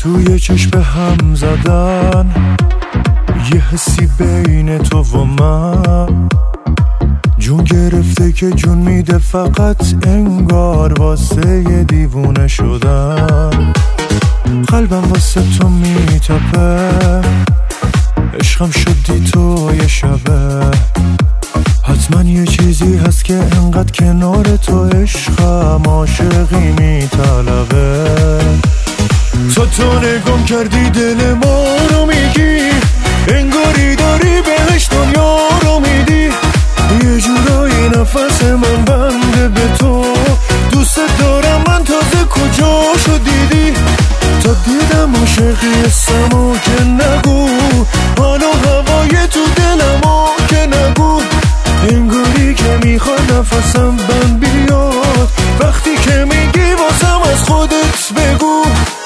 توی چشم هم زدن، یه حسی بین تو و من جون گرفته که جون میده، فقط انگار واسه یه دیوونه شدن. قلبم واسه تو میتپه، عشقم شدی تو یه شبه. حتما یه چیزی هست که انقدر کنار تو عشقم عاشقی میطلبه. تو نگم کردی دل ما رو میگی، انگاری داری بهش دنیا رو میدی. یه جورایی نفس من بنده به تو، دوست دارم من تازه کجاشو دیدی. تا دیدم عاشقی هستمو که نگو، حالا هوای تو دلمو که نگو. انگاری که میخواد نفسم بند بیاد، وقتی که میگی واسم از خودت بگو.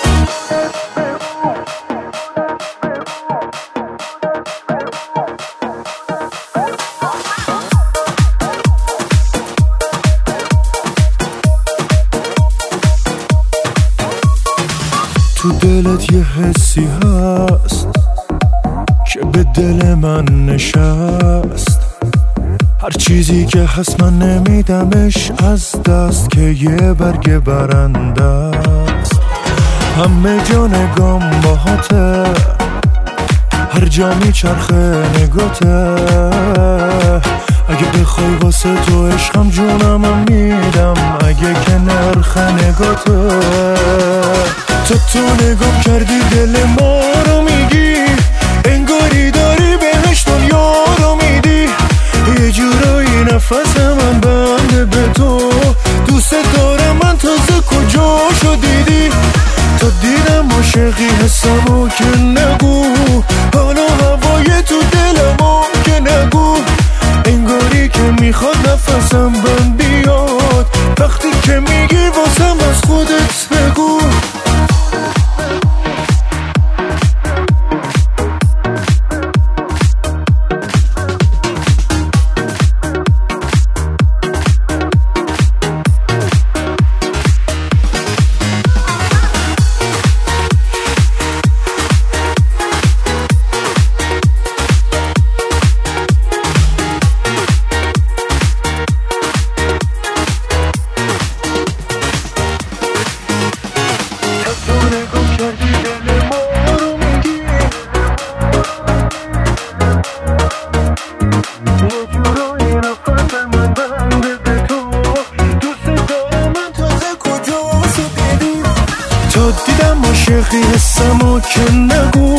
تو دلت یه حسی هست که به دل من نشست. هر چیزی که هست من نمیدمش از دست، که یه برگ برنده است. همه جا نگام باهاته، هر جا میچرخه نگاته. اگه بخوای واسه تو عشقم جونم میدم، اگه که نرخ نگاته. تو نگام کردی دل ما رو میگی، انگاری داری بهش دنیا رو میدی. یه جورایی نفس من بنده به تو، دوست دارم من تازه کجاشو دیدی. تا دیدم عاشقی هستمو که نگو، حالا هوای تو دلمو که نگو. انگاری که میخواد نفسم بند بیاد، وقتی که میگی واسم از خودت بگو. تا دیدم عاشقی هستمو که نگو،